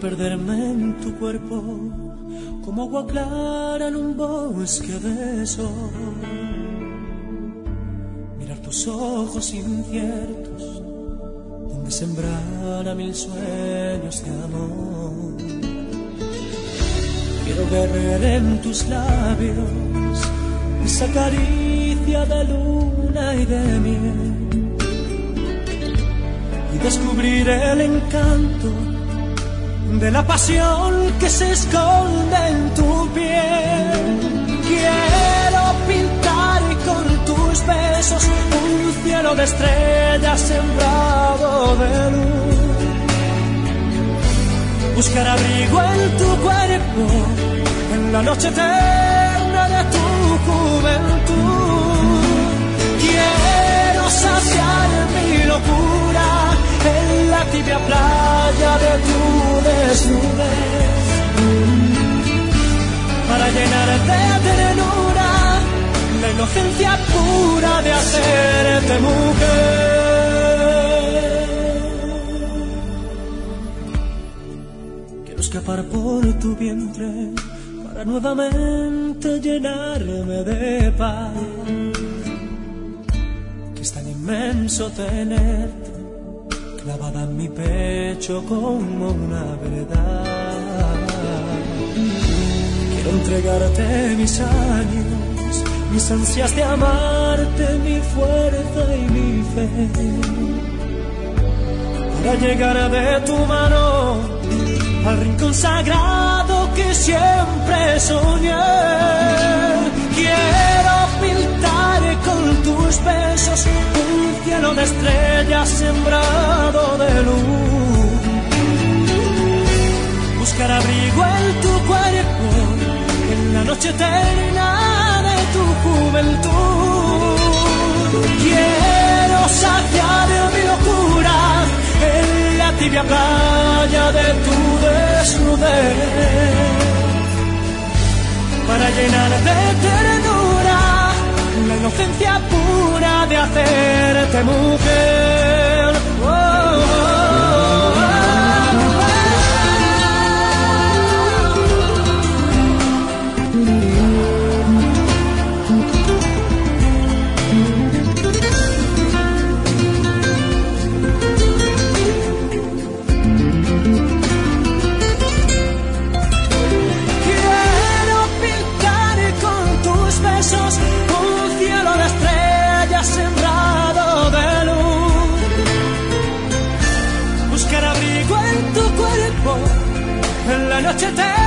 perderme en tu cuerpo como agua clara en un bosque de sol. Mirar tus ojos inciertos donde sembrara mil sueños de amor. Quiero beber en tus labios esa caricia de luna y de miel y descubrir el encanto de la pasión que se esconde en tu piel. Quiero pintar con tus besos un cielo de estrellas sembrado de luz. Buscar abrigo en tu cuerpo en la noche eterna de tu juventud. Quiero saciar mi locura en la tibia playa de tu desnudez, para llenar de ternura la inocencia pura de hacerte mujer. Quiero escapar por tu vientre para nuevamente llenarme de paz, que es tan inmenso tenerte clavada en mi pecho como una verdad. Quiero entregarte mis años, mis ansias de amarte, mi fuerza y mi fe, para llegar de tu mano al rincón sagrado que siempre soñé. Quiero pintar con tus besos un cielo de estrellas sembrado de luz. Buscar abrigo en tu cuerpo en la noche eterna de tu juventud. Quiero saciar mi locura en la tibia playa de tu desnudez, para llenar de ternura la inocencia pura de hacerte mujer. Oh, oh, oh, oh. Un cielo de estrellas sembrado de luz. Buscar abrigo en tu cuerpo en la noche eterna